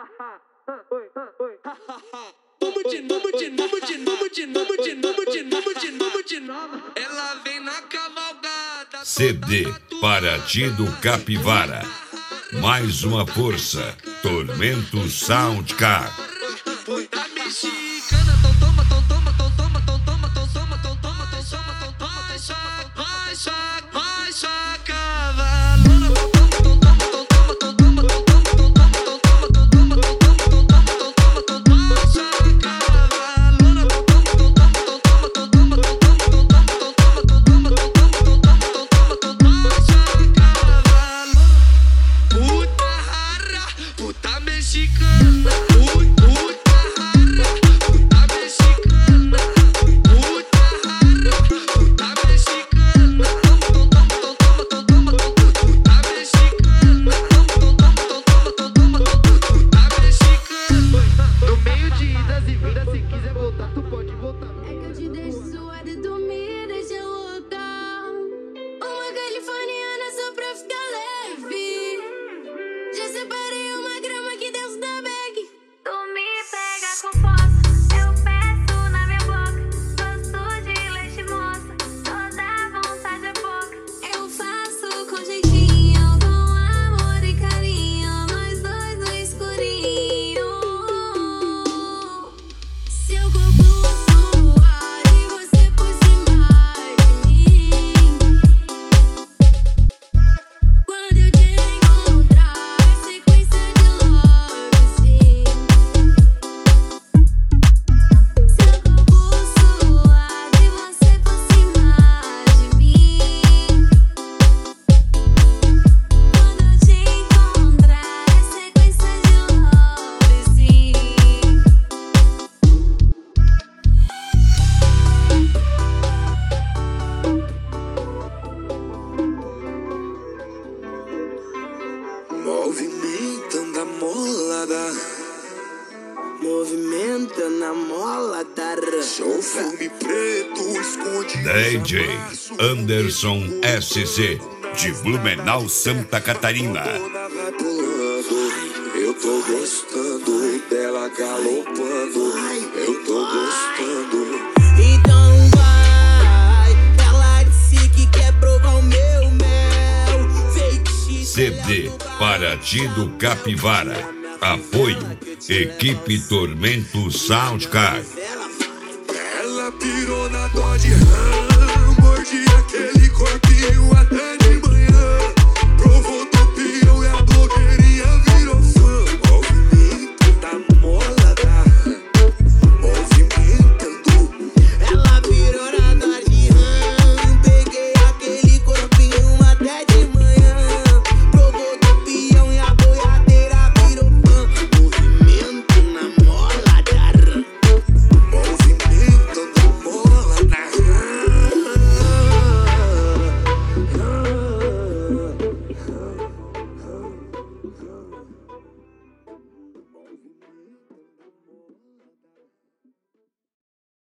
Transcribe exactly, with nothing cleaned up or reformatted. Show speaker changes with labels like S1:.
S1: Vamos de novo, de novo, de novo, de novo, de novo, de novo, de novo, de novo. Ela vem na cavalgada.
S2: C D Paraty do Capivara. Mais uma força. Tormento Soundcar.
S1: Puta mexicana, tom toma, tom toma, tom toma, tom toma, tom toma, tom toma, tom toma, tom toma, vai chaca, vai chaca, vai chaca, cavalona, tom toma, tom toma, tom toma, tom toma, tom toma, tom toma, tom toma, tom toma, tom toma, tom toma, tom toma, tom toma, vai chaca, cavalona, tom toma, tom toma, tom toma, tom toma, tom toma, tom toma, tom toma, tom toma, tom toma, tom toma, tom toma, vai chaca, cavalona. Puta rara, puta mexicana.
S3: Movimentando a molada, movimentando a molada. Show filme preto, esconde
S2: D J Anderson S C de Blumenau, Santa Catarina.
S3: Eu tô gostando dela galopando. Eu tô gostando. Então vai, ela disse que quer provar o meu mel. Fake
S2: C D Paraty do Capivara. Apoio Equipe Tormento Soundcar.
S3: Ela pirou na Dodge Ram, mordi aquele corpinho até